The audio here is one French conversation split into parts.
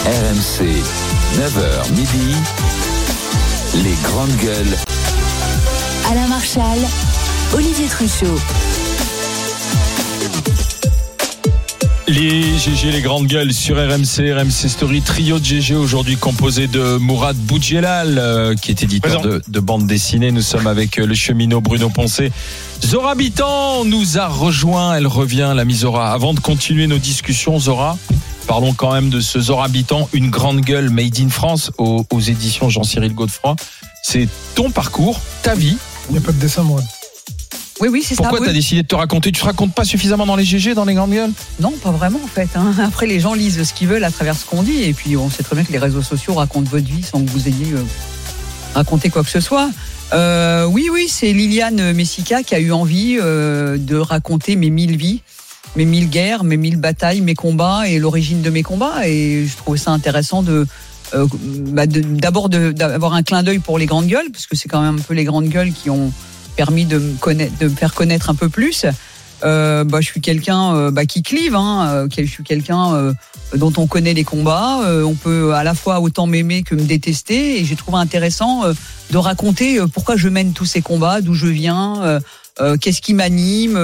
RMC, 9h midi, les grandes gueules. Alain Marchal, Olivier Truchot. Les GG, les grandes gueules sur RMC Story, trio de GG aujourd'hui composé de Mourad Boudjelal, qui est éditeur de bande dessinée. Nous sommes avec le cheminot Bruno Poncet. Zora Bitan nous a rejoint, elle revient, l'ami Zora. Avant de continuer nos discussions, Zora, parlons quand même de ce Zora Bitan, une grande gueule made in France aux éditions Jean-Cyril Godefroy. C'est ton parcours, ta vie. Il n'y a pas de dessin, moi. Oui, c'est ça. Pourquoi tu as décidé de te raconter ? Tu te racontes pas suffisamment dans les GG, dans les grandes gueules ? Non, pas vraiment en fait. Après, les gens lisent ce qu'ils veulent à travers ce qu'on dit. Et puis, on sait très bien que les réseaux sociaux racontent votre vie sans que vous ayez raconté quoi que ce soit. Oui, c'est Liliane Messica qui a eu envie de raconter mes 1000 vies, mes 1000 guerres, mes 1000 batailles, mes combats et l'origine de mes combats. Et je trouvais ça intéressant d'abord d'avoir un clin d'œil pour les grandes gueules, parce que c'est quand même un peu les grandes gueules qui ont permis de me faire connaître un peu plus. Je suis quelqu'un qui clive, je suis quelqu'un dont on connaît les combats. On peut à la fois autant m'aimer que me détester, et j'ai trouvé intéressant de raconter pourquoi je mène tous ces combats, d'où je viens, qu'est-ce qui m'anime,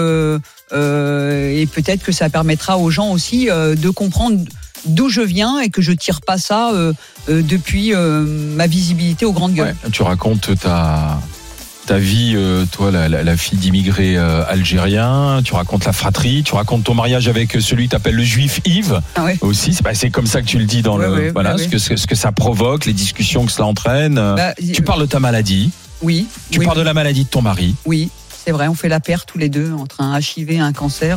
et peut-être que ça permettra aux gens aussi de comprendre d'où je viens et que je tire pas ça depuis ma visibilité aux grandes gueules. Ouais, tu racontes ta vie, toi, la fille d'immigrés algériens, tu racontes la fratrie, tu racontes ton mariage avec celui qui t'appelle le juif Yves, aussi. C'est comme ça que tu le dis dans ce que ça provoque, les discussions que cela entraîne. Tu parles de ta maladie. Oui. Tu parles de la maladie de ton mari. Oui, c'est vrai, on fait la paire tous les deux entre un HIV et un cancer.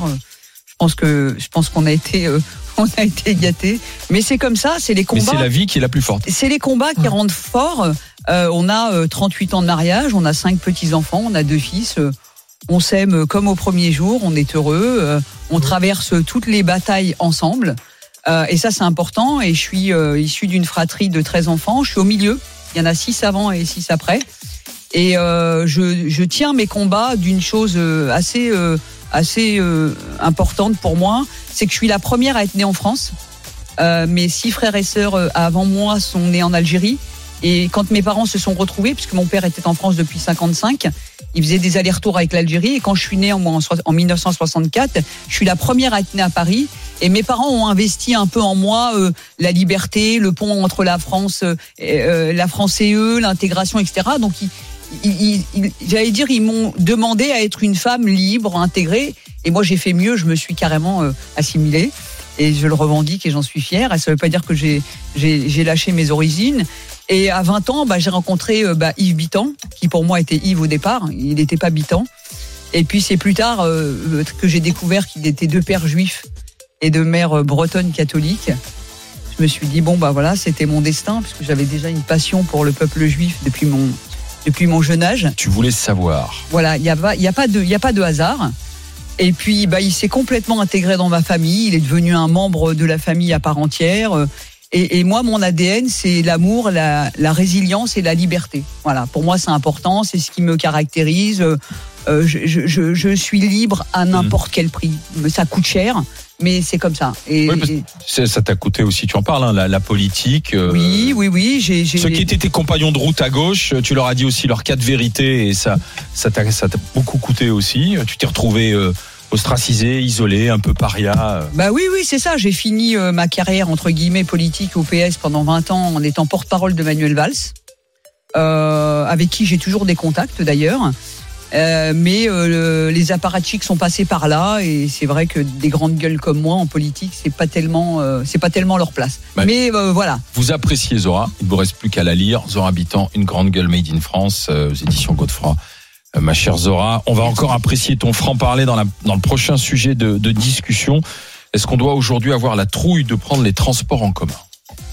Je pense qu'on a été gâtés. Mais c'est comme ça, c'est les combats. Mais c'est la vie qui est la plus forte. C'est les combats qui rendent fort. On a 38 ans de mariage, on a 5 petits-enfants, on a 2 fils. On s'aime comme au premier jour, on est heureux. On traverse toutes les batailles ensemble. Et ça, c'est important. Et je suis issu d'une fratrie de 13 enfants. Je suis au milieu. Il y en a 6 avant et 6 après. Et je tiens mes combats d'une chose assez importante pour moi. C'est que je suis la première à être née en France. Mes 6 frères et sœurs avant moi sont nés en Algérie. Et quand mes parents se sont retrouvés, puisque mon père était en France depuis 55, il faisait des allers-retours avec l'Algérie. Et quand je suis née en 1964, je suis la première à être née à Paris. Et mes parents ont investi un peu en moi la liberté, le pont entre la France et eux, l'intégration, etc. Donc ils m'ont demandé à être une femme libre, intégrée. Et moi, j'ai fait mieux. Je me suis carrément assimilée. Et je le revendique et j'en suis fière. Et ça ne veut pas dire que j'ai lâché mes origines. Et à 20 ans, j'ai rencontré Yves Bitan, qui pour moi était Yves au départ. Il n'était pas Bitan. Et puis c'est plus tard que j'ai découvert qu'il était de père juif et de mère bretonne catholique. Je me suis dit, c'était mon destin, puisque j'avais déjà une passion pour le peuple juif depuis mon jeune âge. Tu voulais savoir. Voilà, il y a pas de hasard. Et puis, il s'est complètement intégré dans ma famille. Il est devenu un membre de la famille à part entière. Et moi, mon ADN, c'est l'amour, la résilience et la liberté. Voilà, pour moi, c'est important. C'est ce qui me caractérise. Je suis libre à n'importe quel prix. Ça coûte cher, mais c'est comme ça. Ça t'a coûté aussi, tu en parles, la politique. Oui. Ceux qui étaient tes compagnons de route à gauche, tu leur as dit aussi leur cas de vérité, et ça t'a beaucoup coûté aussi. Tu t'es retrouvé ostracisé, isolé, un peu paria. Oui, c'est ça. J'ai fini ma carrière entre guillemets politique au PS pendant 20 ans en étant porte-parole de Manuel Valls, avec qui j'ai toujours des contacts d'ailleurs. Mais les apparatchiks sont passés par là, et c'est vrai que des grandes gueules comme moi en politique, c'est pas tellement leur place. Mais voilà. Vous appréciez Zora, il ne vous reste plus qu'à la lire. Zora Bitan, une grande gueule made in France, aux éditions Godefroy. Ma chère Zora, on va encore apprécier ton franc-parler dans le prochain sujet de discussion. Est-ce qu'on doit aujourd'hui avoir la trouille de prendre les transports en commun ?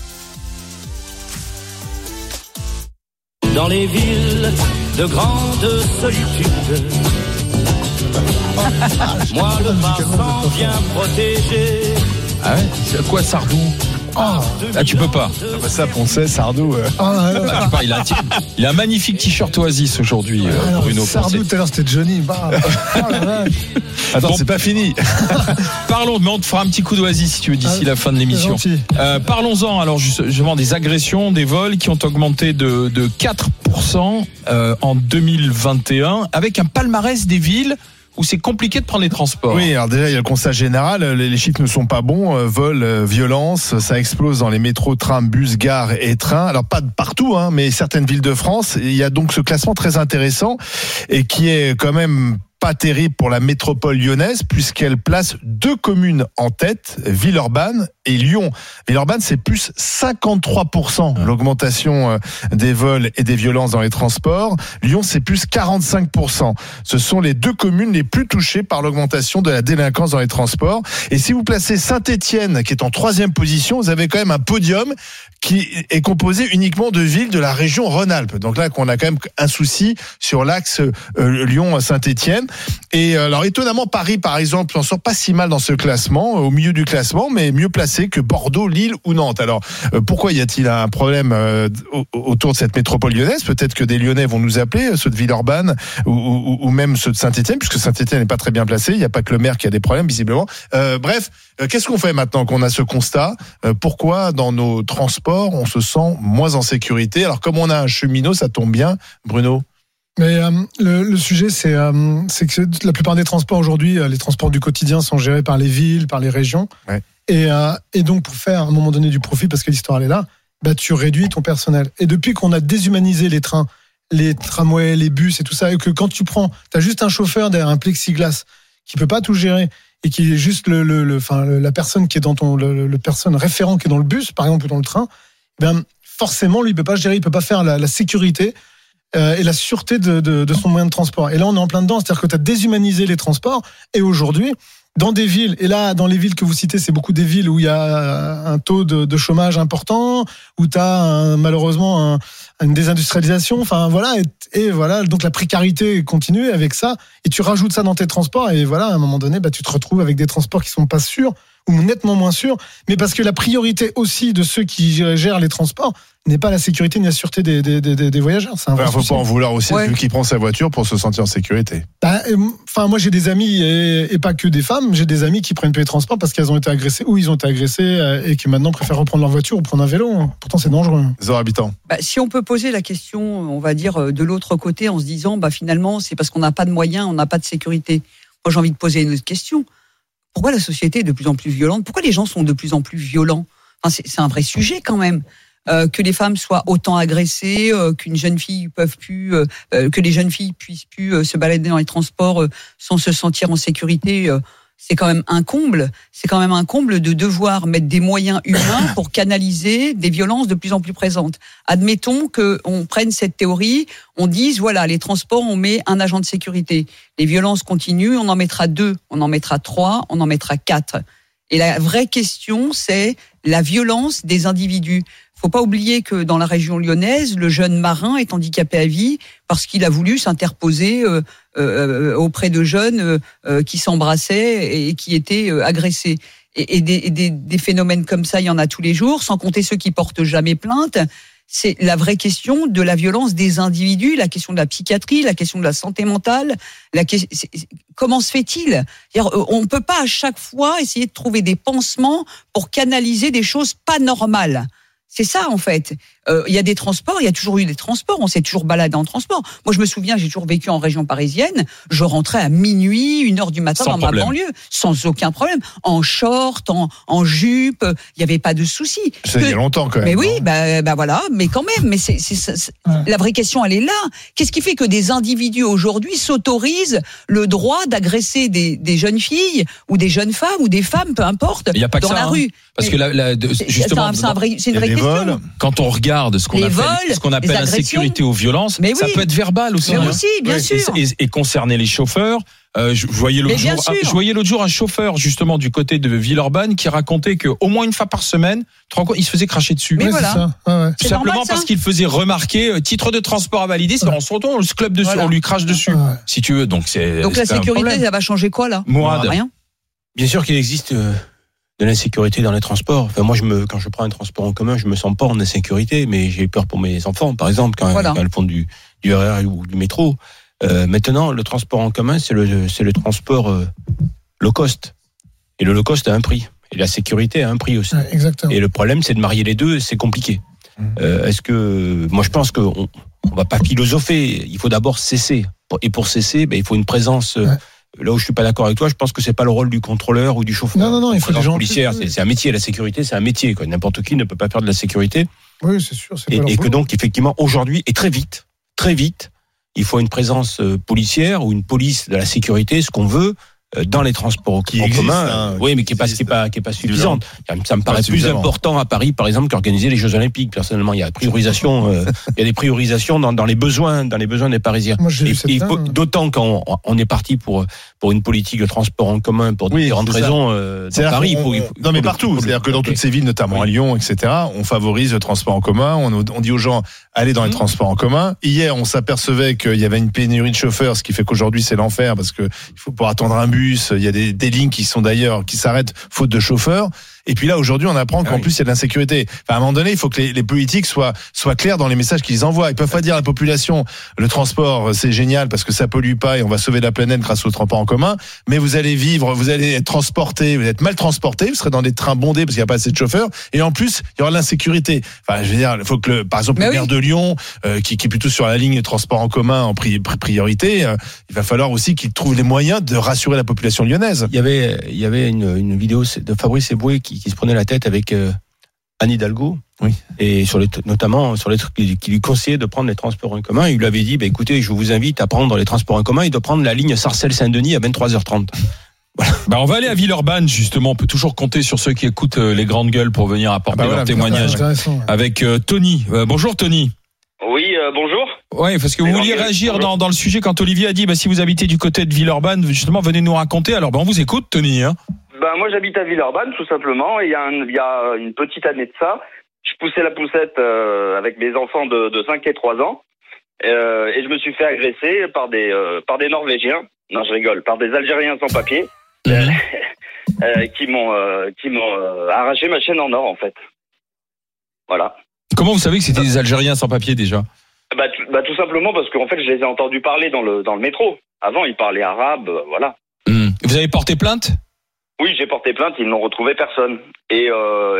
Dans les villes de grande solitude, moi le passant vient protéger. Ah ouais ? C'est quoi Sardou ? tu peux pas. Ça, Poncet, Sardou. Tu peux pas. Il a un magnifique t-shirt Oasis aujourd'hui, Bruno Poncet. Sardou, tout à l'heure, c'était Johnny. Attends, c'est pas fini. Parlons, mais on te fera un petit coup d'Oasis si tu veux d'ici la fin de l'émission. Parlons-en alors justement des agressions, des vols qui ont augmenté de 4% en 2021, avec un palmarès des villes où c'est compliqué de prendre les transports. Oui, alors déjà, il y a le constat général, les chiffres ne sont pas bons, vol, violence, ça explose dans les métros, trams, bus, gares et trains. Alors pas partout, mais certaines villes de France. Il y a donc ce classement très intéressant et qui est quand même pas terrible pour la métropole lyonnaise puisqu'elle place 2 communes en tête, Villeurbanne et Lyon. Villeurbanne, c'est plus 53% l'augmentation des vols et des violences dans les transports. Lyon, c'est plus 45%. Ce sont les 2 communes les plus touchées par l'augmentation de la délinquance dans les transports. Et si vous placez Saint-Étienne, qui est en 3e position, vous avez quand même un podium qui est composé uniquement de villes de la région Rhône-Alpes. Donc là, on a quand même un souci sur l'axe Lyon-Saint-Étienne. Et alors étonnamment, Paris, par exemple, n'en sort pas si mal dans ce classement, au milieu du classement, mais mieux placé que Bordeaux, Lille ou Nantes. Alors pourquoi y a-t-il un problème autour de cette métropole lyonnaise ? Peut-être que des Lyonnais vont nous appeler, ceux de Villeurbanne ou même ceux de Saint-Étienne, puisque Saint-Étienne n'est pas très bien placé. Il n'y a pas que le maire qui a des problèmes, visiblement. Bref, qu'est-ce qu'on fait maintenant qu'on a ce constat ? Pourquoi dans nos transports on se sent moins en sécurité ? Alors comme on a un cheminot, ça tombe bien, Bruno. Mais le sujet, c'est que la plupart des transports aujourd'hui, les transports du quotidien sont gérés par les villes, par les régions. Ouais. Et donc, pour faire à un moment donné du profit, parce que l'histoire elle est là, tu réduis ton personnel. Et depuis qu'on a déshumanisé les trains, les tramways, les bus et tout ça, et que quand tu as juste un chauffeur derrière un plexiglas qui peut pas tout gérer et qui est juste la personne qui est dans le personne référent qui est dans le bus, par exemple, ou dans le train, forcément, lui, il peut pas gérer, il peut pas faire la sécurité et la sûreté de son moyen de transport. Et là, on est en plein dedans, c'est-à-dire que tu as déshumanisé les transports. Et aujourd'hui, dans des villes, et là, dans les villes que vous citez, c'est beaucoup des villes où il y a un taux de chômage important, où tu as malheureusement une désindustrialisation. Enfin voilà, et voilà, donc la précarité continue avec ça. Et tu rajoutes ça dans tes transports, et voilà, à un moment donné, tu te retrouves avec des transports qui sont pas sûrs ou nettement moins sûrs. Mais parce que la priorité aussi de ceux qui gèrent les transports n'est pas la sécurité ni la sûreté des voyageurs. C'est un vrai faut pas en vouloir aussi celui qui prend sa voiture pour se sentir en sécurité. Moi j'ai des amis et pas que des femmes, j'ai des amis qui prennent pas les transports parce qu'elles ont été agressées ou ils ont été agressés et qui maintenant préfèrent reprendre leur voiture ou prendre un vélo. Pourtant c'est dangereux. Zora Habitant. Si on peut poser la question, on va dire de l'autre côté en se disant finalement c'est parce qu'on n'a pas de moyens, on n'a pas de sécurité. Moi j'ai envie de poser une autre question. Pourquoi la société est de plus en plus violente ? Pourquoi les gens sont de plus en plus violents ? C'est un vrai sujet quand même. Que les femmes soient autant agressées, qu'une jeune fille que les jeunes filles puissent plus se balader dans les transports sans se sentir en sécurité, c'est quand même un comble. C'est quand même un comble de devoir mettre des moyens humains pour canaliser des violences de plus en plus présentes. Admettons qu'on prenne cette théorie, on dise voilà, les transports, on met un agent de sécurité. Les violences continuent, on en mettra 2, on en mettra 3, on en mettra 4. Et la vraie question, c'est la violence des individus. Faut pas oublier que dans la région lyonnaise, le jeune marin est handicapé à vie parce qu'il a voulu s'interposer auprès de jeunes qui s'embrassaient et qui étaient agressés. Et des phénomènes comme ça, il y en a tous les jours, sans compter ceux qui portent jamais plainte. C'est la vraie question de la violence des individus, la question de la psychiatrie, la question de la santé mentale. Comment se fait-il ? On ne peut pas à chaque fois essayer de trouver des pansements pour canaliser des choses pas normales. C'est ça, en fait. Il y a des transports, il y a toujours eu des transports, on s'est toujours baladé en transport. Moi, je me souviens, j'ai toujours vécu en région parisienne, je rentrais à minuit, 1h du matin ma banlieue, sans aucun problème. En short, en jupe, il n'y avait pas de souci. Ça il y a longtemps, quand même. Mais oui, voilà, mais quand même, la vraie question, elle est là. Qu'est-ce qui fait que des individus aujourd'hui s'autorisent le droit d'agresser des jeunes filles, ou des jeunes femmes, ou des femmes, peu importe, dans la rue? Parce que justement, c'est une vraie question. Quand on regarde ce qu'on appelle l'insécurité ou violence, ça peut être verbal aussi. Mais aussi, bien sûr. Et concerner les chauffeurs. Je voyais l'autre jour un chauffeur justement du côté de Villeurbanne qui racontait que au moins une fois par semaine, il se faisait cracher dessus. Mais voilà. Tout simplement parce qu'il faisait remarquer titre de transport à valider, c'est on se retourne, on se club dessus, on lui crache dessus. Si tu veux, donc la sécurité, ça va changer quoi là? Mourad. Rien. Bien sûr qu'il existe de l'insécurité dans les transports. Enfin, moi, quand je prends un transport en commun, je me sens pas en insécurité, mais j'ai peur pour mes enfants, par exemple, quand elles font du RER ou du métro. Maintenant, le transport en commun, c'est le transport low cost. Et le low cost a un prix. Et la sécurité a un prix aussi. Ouais, exactement. Et le problème, c'est de marier les deux, c'est compliqué. Moi, je pense qu'on va pas philosopher. Il faut d'abord cesser. Et pour cesser, il faut une présence. Là où je suis pas d'accord avec toi, je pense que c'est pas le rôle du contrôleur ou du chauffeur. Non, il faut des gens policiers. C'est un métier, la sécurité, c'est un métier. Quoi. N'importe qui ne peut pas faire de la sécurité. Oui, c'est sûr. Et que donc, effectivement, aujourd'hui, et très vite, il faut une présence policière ou une police de la sécurité, ce qu'on veut, dans les transports en commun. Oui, mais qui est pas suffisante. Ça me paraît plus important à Paris, par exemple, qu'organiser les Jeux Olympiques. Personnellement, il y a des priorisations dans les besoins des Parisiens. Moi, d'autant quand on est parti pour une politique de transport en commun pour différentes raisons. Dans Paris, non, mais partout. C'est-à-dire que dans toutes ces villes, notamment à Lyon, etc., on favorise le transport en commun. On dit aux gens, allez dans les transports en commun. Hier, on s'apercevait qu'il y avait une pénurie de chauffeurs, ce qui fait qu'aujourd'hui, c'est l'enfer parce que il faut pouvoir attendre un bus. Il y a des lignes qui s'arrêtent faute de chauffeurs. Et puis là, aujourd'hui, on apprend qu'en plus, il y a de l'insécurité. Enfin, à un moment donné, il faut que les politiques soient clairs dans les messages qu'ils envoient. Ils peuvent pas dire à la population, le transport, c'est génial parce que ça pollue pas et on va sauver la planète grâce au transport en commun. Mais vous allez être transporté, vous allez être mal transporté, vous serez dans des trains bondés parce qu'il n'y a pas assez de chauffeurs. Et en plus, il y aura l'insécurité. Enfin, je veux dire, il faut que, par exemple, le maire de Lyon, qui est plutôt sur la ligne de transport en commun en priorité, il va falloir aussi qu'il trouve les moyens de rassurer la population lyonnaise. Il y avait une vidéo de Fabrice Eboué qui se prenait la tête avec Anne Hidalgo, et notamment sur les trucs qui lui conseillait de prendre les transports en commun. Il lui avait dit, écoutez, je vous invite à prendre les transports en commun et de prendre la ligne Sarcelles-Saint-Denis à 23h30. Voilà. On va aller à Villeurbanne, justement. On peut toujours compter sur ceux qui écoutent les grandes gueules pour venir apporter leur témoignage. Avec Tony. Bonjour Tony. Oui, bonjour. Oui, parce que vous vouliez réagir dans le sujet quand Olivier a dit, si vous habitez du côté de Villeurbanne, justement, venez nous raconter. Alors, on vous écoute, Tony. Moi, j'habite à Villeurbanne, tout simplement. Et il y a une petite année de ça, je poussais la poussette avec mes enfants de 5 et 3 ans. Et je me suis fait agresser par des Norvégiens. Non, je rigole. Par des Algériens sans papier. Qui m'ont arraché ma chaîne en or, en fait. Voilà. Comment vous savez que c'était des Algériens sans papier, déjà ? Tout simplement parce qu'en fait, je les ai entendus parler dans le métro. Avant, ils parlaient arabe, voilà. Vous avez porté plainte ? Oui, j'ai porté plainte, ils n'ont retrouvé personne. Et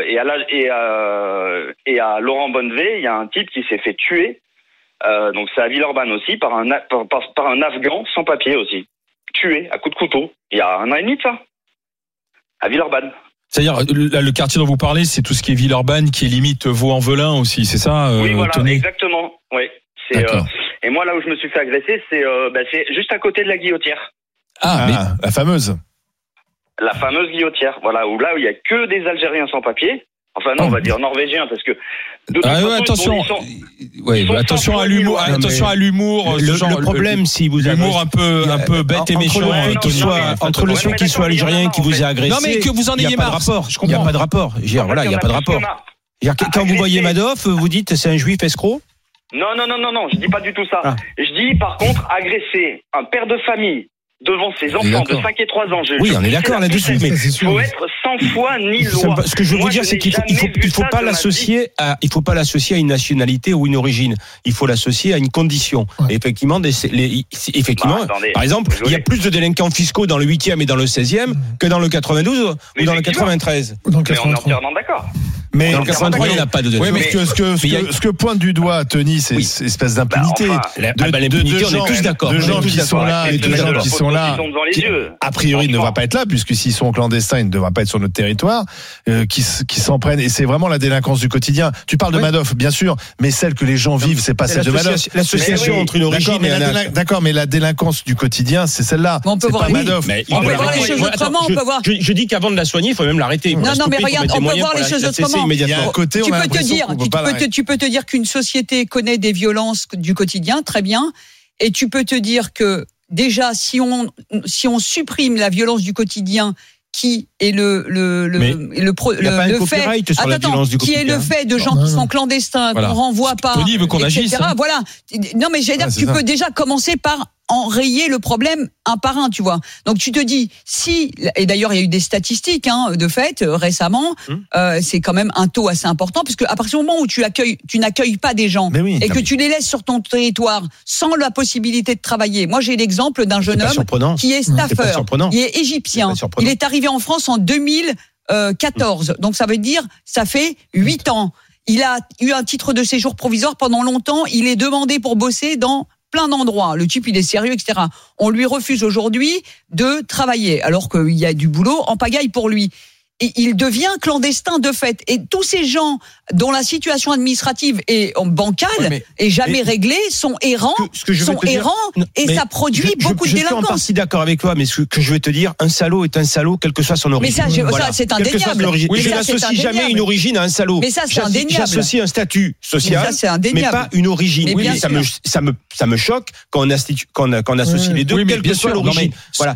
à Laurent Bonnevet, il y a un type qui s'est fait tuer. Donc c'est à Villeurbanne aussi, par un Afghan sans papier aussi. Tué à coups de couteau. Il y a 1 an et demi de ça. À Villeurbanne. C'est-à-dire, le quartier dont vous parlez, c'est tout ce qui est Villeurbanne, qui est limite Vaux-en-Velin aussi, c'est ça Oui, voilà, Tony exactement. Oui. Et moi, là où je me suis fait agresser, c'est juste à côté de la Guillotière. La fameuse. La fameuse Guillotière, voilà, où il y a que des Algériens sans papier. Enfin non, on va dire norvégiens parce que de toute façon, attention à l'humour, à l'humour. Le problème, si vous avez l'humour un peu bête et méchant, entre le fait qu'il soit algérien qui vous a agressé, non mais que vous en ayez marre. Il n'y a pas de rapport. Il n'y a pas de rapport. Quand vous voyez Madoff, vous dites c'est un juif escroc ? Non, je dis pas du tout ça. Je dis par contre agresser un père de famille devant ses enfants de 5 et 3 ans. Oui, on est d'accord là-dessus, mais il faut être 100 fois ni loi. Ce que je veux vous dire, c'est qu'il faut pas l'associer à une nationalité ou une origine. Il faut l'associer à une condition. Et effectivement, par exemple, il y a plus de délinquants fiscaux dans le 8e et dans le 16e que dans le 92 ou dans le 93. Mais on est entièrement d'accord. Mais dans le 83, il n'y en a pas de délinquants. Oui, mais ce que pointe du doigt Tony, c'est cette espèce d'impunité. L'impunité, on est tous d'accord. De gens qui sont là et de gens qui sont là, qui, a priori, ne devraient pas être là, puisque s'ils sont clandestins, ils ne devraient pas être sur notre territoire, qui s'en prennent. Et c'est vraiment la délinquance du quotidien. Tu parles de Madoff, bien sûr, mais celle que les gens vivent, c'est pas celle de Madoff. L'association entre une origine et un acte. D'accord, mais la délinquance du quotidien, c'est celle-là. On peut voir Madoff. On peut voir les choses autrement. Je dis qu'avant de la soigner, il faut même l'arrêter. Non, mais regarde, on peut voir les choses autrement. Il y a un côté, tu peux te dire qu'une société connaît des violences du quotidien, très bien, et tu peux te dire que déjà si on supprime la violence du quotidien, qui est le fait de gens qui sont clandestins, qu'on renvoie pas, Tony veut qu'on agisse. Voilà. Non, mais j'allais dire, tu peux déjà commencer par enrayer le problème un par un, tu vois. Donc tu te dis, si, et d'ailleurs il y a eu des statistiques de fait récemment, c'est quand même un taux assez important, puisque à partir du moment où tu n'accueilles pas des gens et que tu les laisses sur ton territoire sans la possibilité de travailler. Moi j'ai l'exemple d'un jeune homme qui est staffeur, il est égyptien, il est arrivé en France en 2014, donc ça veut dire ça fait 8 ans. Il a eu un titre de séjour provisoire pendant longtemps, il est demandé pour bosser dans plein d'endroits. Le type, il est sérieux, etc. On lui refuse aujourd'hui de travailler, alors qu'il y a du boulot en pagaille pour lui. Et il devient clandestin de fait. Et tous ces gens dont la situation administrative est bancale et jamais réglée sont errants, et ça produit beaucoup de délinquance. Je suis en partie d'accord avec toi, mais ce que je vais te dire, un salaud est un salaud, quelle que soit son origine. Mais ça, c'est indéniable. Oui, je n'associe jamais une origine à un salaud. Mais ça, c'est indéniable. J'associe un statut social, mais pas une origine. Mais ça me choque quand on associe les deux, quelle que soit l'origine. Voilà.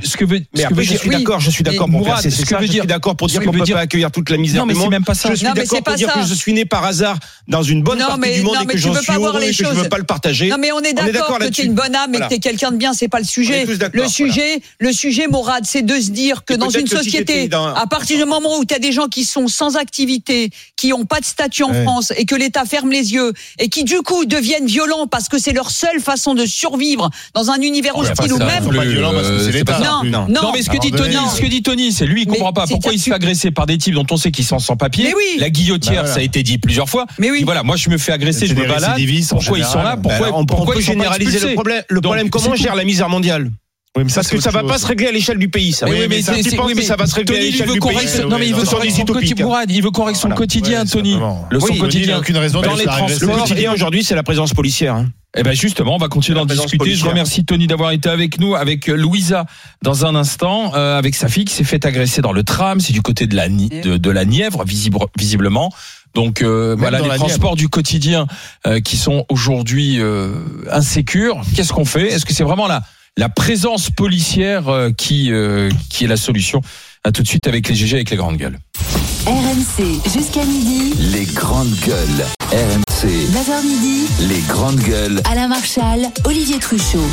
Je suis d'accord pour faire c'est ça. Je suis d'accord pour dire qu'on ne peut pas accueillir toute la misère du monde. Même pas ça. Je suis d'accord pour dire que je suis né par hasard dans une bonne partie du monde et que j'en suis heureux et que je ne veux pas le partager. Non mais on est d'accord que tu es une bonne âme et que tu es quelqu'un de bien, c'est pas le sujet. Le sujet, Mourad, c'est de se dire que dans une société, à partir du moment où tu as des gens qui sont sans activité, qui n'ont pas de statut en France et que l'État ferme les yeux et qui du coup deviennent violents parce que c'est leur seule façon de survivre dans un univers hostile ou même... Non, mais ce que dit Tony, c'est lui, il comprend pas pourquoi il se fait agresser par des types dont on sait qu'ils sont sans papier. La guillotière, ça a été dit plusieurs fois. Mais oui. Voilà, moi je me fais agresser, je me balade. Pourquoi ils sont là? Pourquoi ils généraliser le problème? Comment on gère la misère mondiale? Parce que ça va pas se régler à l'échelle du pays, ça. Oui, mais ça va se régler à l'échelle du pays. Non, mais il veut correction son quotidien. Il veut correction le quotidien, Tony. Son quotidien. Aucune raison dans les transports. Le quotidien aujourd'hui, c'est la présence policière. Eh ben justement, on va continuer d'en discuter. Je remercie Tony d'avoir été avec nous, avec Louisa dans un instant, avec sa fille qui s'est fait agresser dans le tram. C'est du côté de la Nièvre, visiblement. Donc voilà, les transports du quotidien qui sont aujourd'hui insécures. Qu'est-ce qu'on fait? Est-ce que c'est vraiment la présence policière qui est la solution? À tout de suite avec les GG, avec les grandes gueules. RMC jusqu'à midi. Les grandes gueules. RMC. 9h midi. Les grandes gueules. Alain Marchal, Olivier Truchot.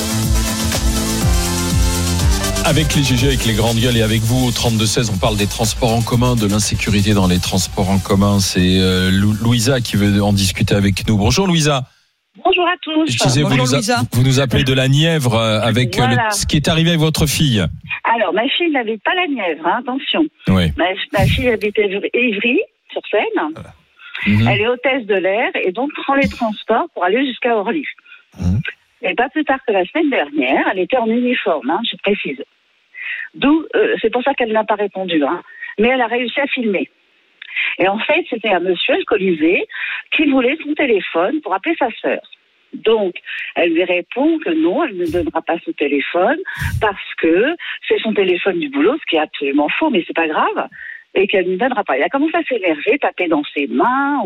Avec les GG, avec les grandes gueules et avec vous au 32-16, on parle des transports en commun, de l'insécurité dans les transports en commun. C'est Louisa qui veut en discuter avec nous. Bonjour Louisa. Bonjour à tous. Je disais, vous nous appelez de la Nièvre avec ce qui est arrivé avec votre fille. Alors, ma fille n'habite pas la Nièvre, attention. Oui. Ma fille habite Évry, sur Seine. Elle est hôtesse de l'air et donc prend les transports pour aller jusqu'à Orly. Et pas plus tard que la semaine dernière, elle était en uniforme, je précise. D'où, c'est pour ça qu'elle n'a pas répondu, mais elle a réussi à filmer. Et en fait, c'était un monsieur alcoolisé qui voulait son téléphone pour appeler sa sœur. Donc, elle lui répond que non, elle ne donnera pas son téléphone parce que c'est son téléphone du boulot, ce qui est absolument faux, mais c'est pas grave, et qu'elle ne lui donnera pas. Il a commencé à s'énerver, taper dans ses mains,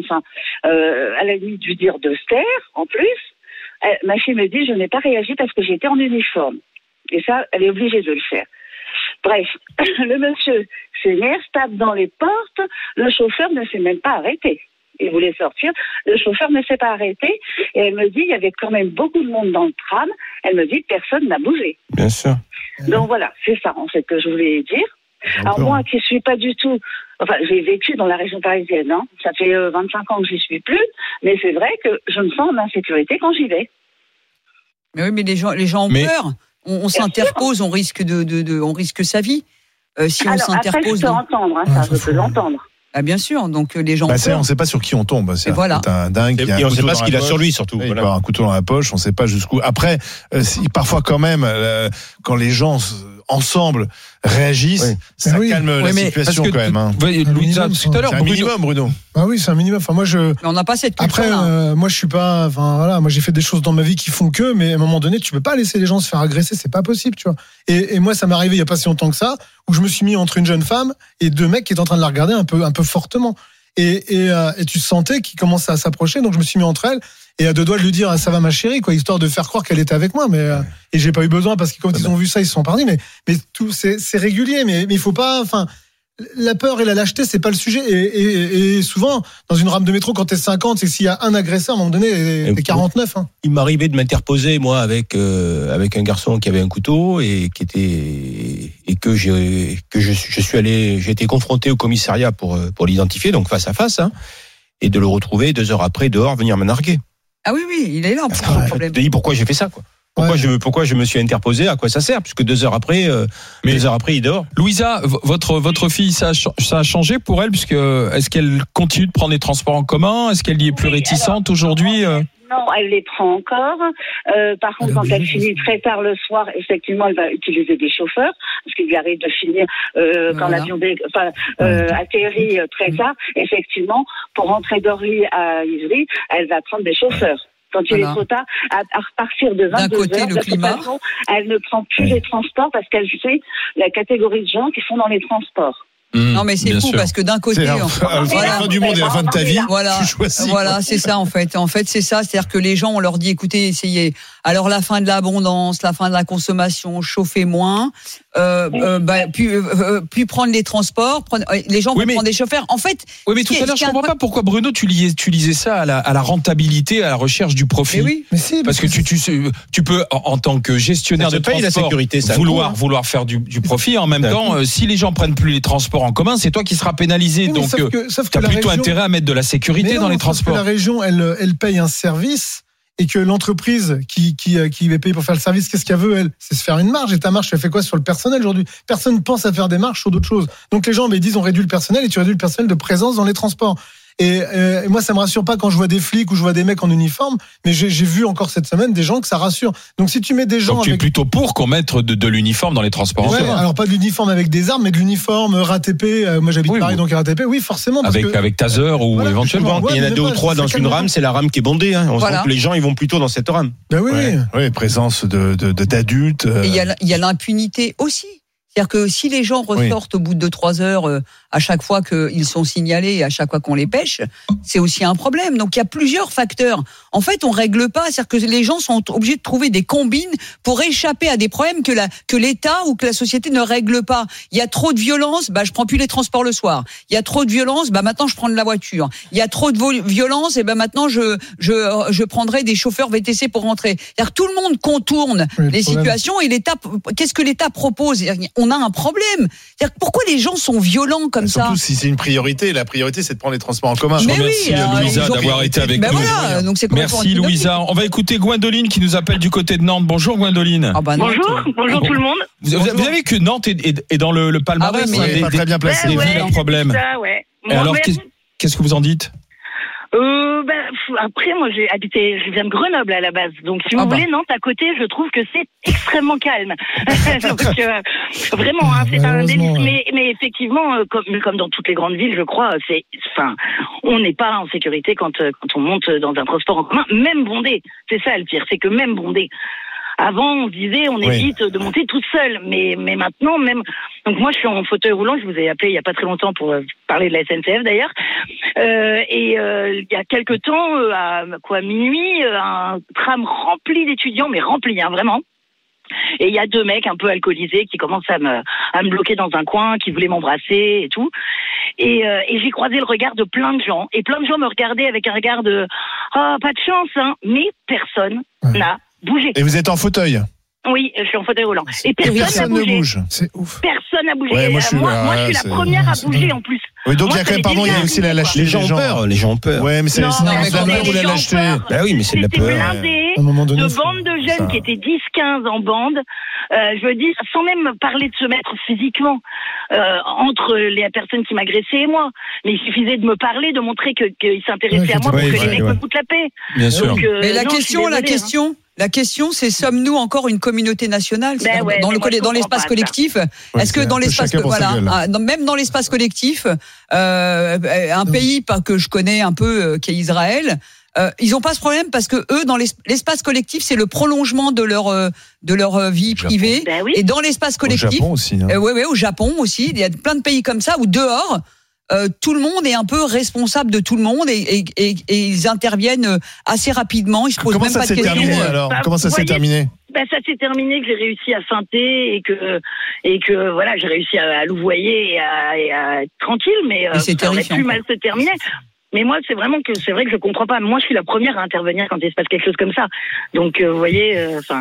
à la limite lui dire de se taire, en plus. Ma fille me dit, je n'ai pas réagi parce que j'étais en uniforme. Et ça, elle est obligée de le faire. Bref, le monsieur s'énerve, tape dans les portes, le chauffeur ne s'est même pas arrêté. Il voulait sortir, le chauffeur ne s'est pas arrêté, et elle me dit, il y avait quand même beaucoup de monde dans le tram, elle me dit, personne n'a bougé. Bien sûr. Donc voilà, c'est ça en fait que je voulais dire. Alors moi qui suis pas du tout, j'ai vécu dans la région parisienne, ça fait 25 ans que j'y suis plus, mais c'est vrai que je me sens en insécurité quand j'y vais. Mais oui, mais les gens ont peur. On s'interpose, on risque on risque sa vie. Si on s'interpose. Après, je peux entendre, je peux l'entendre. Ah bien sûr, donc les gens. On ne sait pas sur qui on tombe. C'est un dingue. Et on ne sait pas ce qu'il a sur lui surtout. Il peut avoir un couteau dans la poche, on ne sait pas jusqu'où. Après, parfois quand même, quand les gens ensemble réagissent, ça calme la situation quand même. Louisa, tout à l'heure, c'est un minimum, Bruno. Ah oui, c'est un minimum. Enfin, moi, mais on n'a pas cette culture. Après, moi, je suis pas. Moi, j'ai fait des choses dans ma vie qui font que, mais à un moment donné, tu peux pas laisser les gens se faire agresser, c'est pas possible, tu vois. Et moi, ça m'est arrivé il y a pas si longtemps que ça, où je me suis mis entre une jeune femme et deux mecs qui étaient en train de la regarder un peu fortement. Et tu sentais qu'ils commençaient à s'approcher, donc je me suis mis entre elles. Et à deux doigts de lui dire ça va ma chérie, quoi, histoire de faire croire qu'elle était avec moi, mais et j'ai pas eu besoin parce que quand ils ont vu ça ils se sont partis, mais tout c'est régulier, mais il faut pas, la peur et la lâcheté, c'est pas le sujet. Et souvent, dans une rame de métro, quand t'es 50, c'est que s'il y a un agresseur, à un moment donné, t'es 49. Hein. Il m'arrivait de m'interposer, moi, avec un garçon qui avait un couteau et que j'ai été confronté au commissariat pour l'identifier, donc face à face, hein, et de le retrouver 2 heures après dehors, venir me narguer. Ah oui, il est là. Je te dis pourquoi j'ai fait ça, quoi. Pourquoi je me suis interposé, à quoi ça sert, puisque 2 heures après, il est dehors. Louisa, votre fille, ça a changé pour elle, puisque est-ce qu'elle continue de prendre les transports en commun? Est-ce qu'elle y est plus réticente aujourd'hui? Non, elle les prend encore. Par contre, quand elle finit très tard le soir, effectivement, elle va utiliser des chauffeurs, parce qu'il lui arrive de finir quand l'avion atterrit très tard. Effectivement, pour rentrer d'Orly à Ivry, elle va prendre des chauffeurs. Quand il est trop tard, à partir de 22 heures, de toute façon, elle ne prend plus les transports parce qu'elle sait la catégorie de gens qui sont dans les transports. Non mais c'est fou parce que d'un côté la fin du monde et la fin de ta vie, tu choisis. Voilà, c'est ça en fait. En fait, c'est ça, c'est-à-dire que les gens on leur dit écoutez, essayez. Alors la fin de l'abondance, la fin de la consommation, chauffez moins, puis prendre les transports, les gens vont prendre des chauffeurs. En fait, oui, mais tout à l'heure je comprends pas pourquoi Bruno tu lisais ça à la rentabilité, à la recherche du profit. Mais oui, parce que tu peux en tant que gestionnaire de transport, la sécurité, ça vouloir faire du profit en même temps. Si les gens prennent plus les transports en commun, c'est toi qui seras pénalisé. Donc tu as plutôt intérêt à mettre de la sécurité dans les transports. Que la région elle paye un service. Et que l'entreprise qui est payée pour faire le service, qu'est-ce qu'elle veut, elle? C'est se faire une marge. Et ta marge, tu as fait quoi sur le personnel aujourd'hui? Personne ne pense à faire des marges sur d'autres choses. Donc les gens disent on réduit le personnel et tu réduis le personnel de présence dans les transports. Et moi, ça me rassure pas quand je vois des flics ou je vois des mecs en uniforme, mais j'ai vu encore cette semaine des gens que ça rassure. Donc si tu mets des gens, donc tu es plutôt pour qu'on mette de l'uniforme dans les transports en commun. Alors pas de l'uniforme avec des armes, mais de l'uniforme RATP. Moi j'habite Paris, donc RATP, oui forcément. Parce avec taser ou éventuellement. Il y en a 2 ou 3 dans une rame, c'est la rame qui est bondée. Hein. On sent que les gens ils vont plutôt dans cette rame. Ben oui. Présence d'adultes. Et il y a l'impunité aussi. C'est-à-dire que si les gens ressortent au bout de 3 heures à chaque fois qu'ils sont signalés et à chaque fois qu'on les pêche, c'est aussi un problème. Donc il y a plusieurs facteurs. En fait, on règle pas. C'est-à-dire que les gens sont obligés de trouver des combines pour échapper à des problèmes que l'État ou que la société ne règle pas. Il y a trop de violence, je prends plus les transports le soir. Il y a trop de violence, maintenant je prends de la voiture. Il y a trop de violence, et maintenant je prendrai des chauffeurs VTC pour rentrer. C'est-à-dire que tout le monde contourne les situations et l'État. Qu'est-ce que l'État propose? On a un problème. C'est-à-dire pourquoi les gens sont violents comme ça? Surtout si c'est une priorité. La priorité, c'est de prendre les transports en commun. Mais merci Louisa d'avoir été avec nous. Voilà, donc c'est merci Louisa. On va écouter Gwendoline qui nous appelle du côté de Nantes. Bonjour Gwendoline. Bonjour tout le monde. Vous avez vu que Nantes est dans le palmarès pas très bien placé. Des villes à problème. Et alors qu'est-ce que vous en dites? Après, moi, je viens de Grenoble à la base. Donc, si vous voulez, Nantes à côté, je trouve que c'est extrêmement calme. Donc, vraiment, c'est un délice. Mais effectivement, comme dans toutes les grandes villes, je crois, on n'est pas en sécurité quand on monte dans un transport en commun, même bondé. C'est ça le pire, c'est que même bondé. Avant, on se disait, on évite de monter toute seule. Mais maintenant, donc moi, je suis en fauteuil roulant. Je vous ai appelé il y a pas très longtemps pour parler de la SNCF d'ailleurs. Il y a quelque temps, à minuit, un tram rempli d'étudiants, mais rempli, vraiment. Et il y a 2 mecs un peu alcoolisés qui commencent à me bloquer dans un coin, qui voulaient m'embrasser et tout. Et j'ai croisé le regard de plein de gens. Et plein de gens me regardaient avec un regard de pas de chance, mais personne n'a bougé. Et vous êtes en fauteuil? Oui, je suis en fauteuil roulant. Et personne n'a bougé. Bouge. C'est ouf. Personne n'a bougé. Ouais, moi, je suis la première à bouger en plus. Oui, donc il y a quand même, il y a aussi la lâcheté. Les gens ont peur. Ouais, mais c'est la peur ou la lâcheté. Oui, mais c'est de la peur. C'était blindé de bandes de jeunes qui étaient 10-15 en bande. Je veux dire, sans même parler de se mettre physiquement entre les personnes qui m'agressaient et moi. Mais il suffisait de me parler, de montrer qu'ils s'intéressaient à moi pour que les mecs me foutent la paix. Bien sûr. Mais la question, c'est sommes-nous encore une communauté nationale dans l'espace collectif? Est-ce que dans l'espace, même dans l'espace collectif, un pays que je connais un peu, qui est Israël, ils n'ont pas ce problème parce que eux, dans l'espace collectif, c'est le prolongement de leur vie privée. Et dans l'espace collectif, au Japon aussi. Au Japon aussi, il y a plein de pays comme ça où dehors. tout le monde est un peu responsable de tout le monde et ils interviennent assez rapidement. Ils se posent Comment même ça pas de s'est questions. terminé alors? Comment ça s'est terminé? Ça s'est terminé que j'ai réussi à feinter et que voilà, j'ai réussi à louvoyer et à être tranquille, mais ça aurait pu mal se terminer. Mais moi, c'est vrai que je comprends pas. Moi, je suis la première à intervenir quand il se passe quelque chose comme ça. Donc, vous voyez,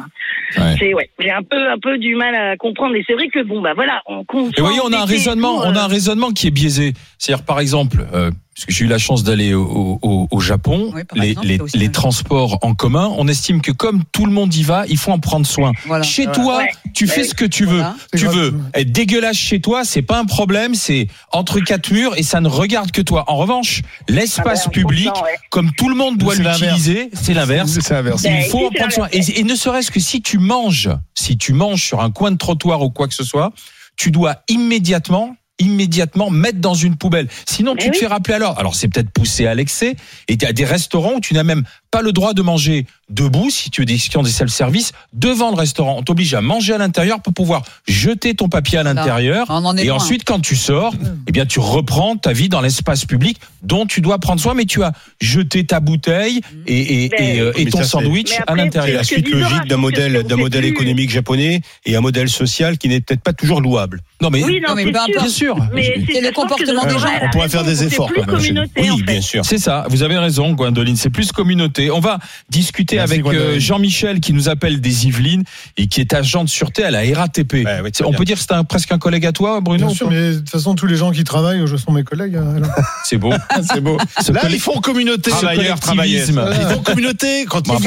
j'ai un peu du mal à comprendre. Et c'est vrai que voilà, on comprend. Et vous voyez, on a un raisonnement qui est biaisé. C'est-à-dire, par exemple, parce que j'ai eu la chance d'aller au Japon, les transports en commun, on estime que comme tout le monde y va, il faut en prendre soin. Voilà. Chez toi, tu fais ce que tu veux. Voilà. Tu veux être dégueulasse chez toi, c'est pas un problème, c'est entre quatre murs et ça ne regarde que toi. En revanche, l'espace public, comme tout le monde doit l'utiliser, c'est l'inverse. Il faut en prendre soin. Et ne serait-ce que si tu manges sur un coin de trottoir ou quoi que ce soit, tu dois immédiatement mettre dans une poubelle. Sinon, tu te fais rappeler alors c'est peut-être poussé à l'excès, et tu as des restaurants où tu n'as même pas le droit de manger debout, si tu ont des self-service, devant le restaurant. On t'oblige à manger à l'intérieur pour pouvoir jeter ton papier à l'intérieur. Et ensuite, quand tu sors, tu reprends ta vie dans l'espace public dont tu dois prendre soin, mais tu as jeté ta bouteille et ton sandwich à l'intérieur. C'est la suite logique d'un modèle économique japonais et un modèle social qui n'est peut-être pas toujours louable. Non, mais bien sûr. C'est le comportement des gens. On pourrait faire des efforts. Oui, bien sûr. C'est ça. Vous avez raison, Gwendoline. C'est plus communauté. On va discuter avec Jean-Michel qui nous appelle des Yvelines et qui est agent de sûreté à la RATP. On peut dire que c'est presque un collègue à toi, Bruno? Bien sûr, mais de toute façon, tous les gens qui travaillent, je sont mes collègues. C'est beau. C'est beau. Là, ils font communauté. Ils font communauté quand ils